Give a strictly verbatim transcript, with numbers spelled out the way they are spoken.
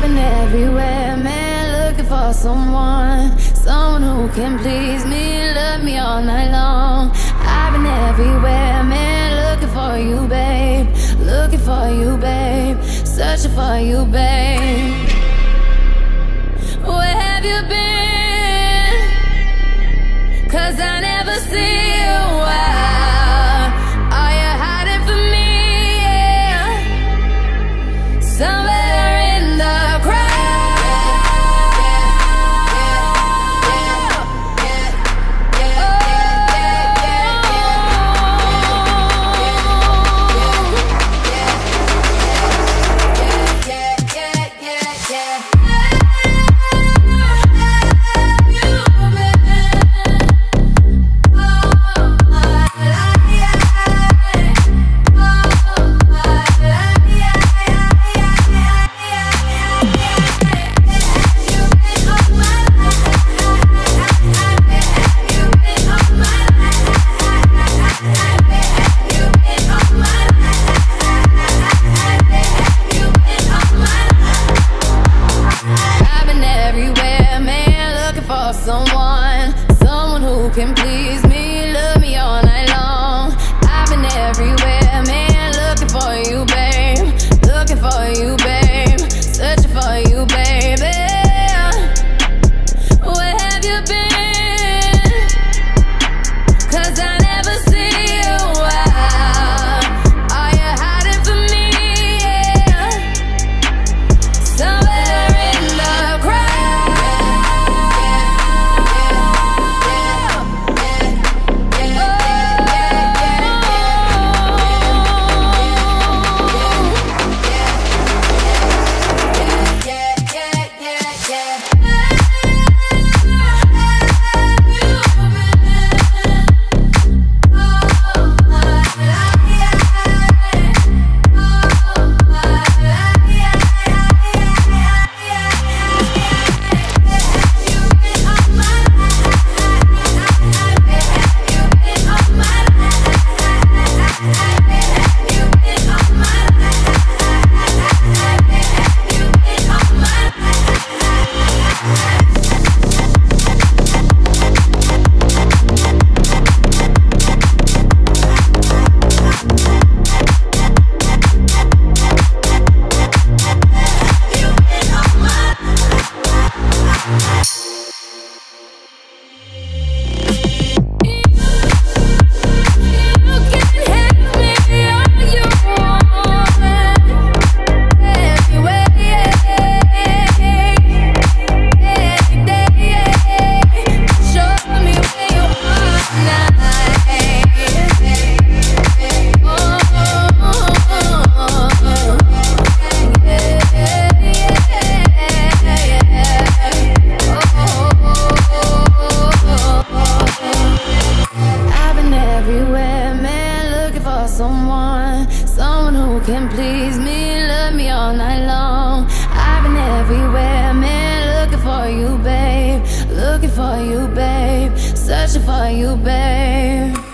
been everywhere, man, looking for someone, someone who can please me, love me all night long. I've been everywhere, man, looking for you, babe, looking for you, babe, searching for you, babe. Where have you been? 'Cause I never see you. Why are you hiding from me? Yeah. Somewhere in the someone, someone who can please me, love me all night long. I've been everywhere, man, looking for you, babe, looking for you, babe, searching for you, baby. Where have you been? 'Cause I never see you. Why are you hiding from me? Yeah. Somewhere in the crowd. Someone, someone who can please me, love me all night long. I've been everywhere, man, looking for you, babe, looking for you, babe, searching for you, babe.